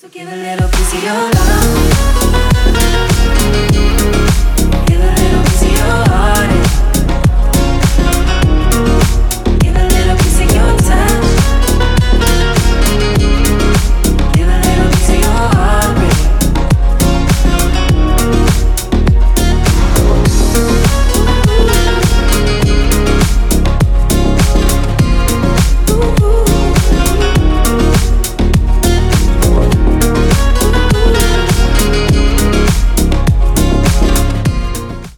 So give a little piece of your love.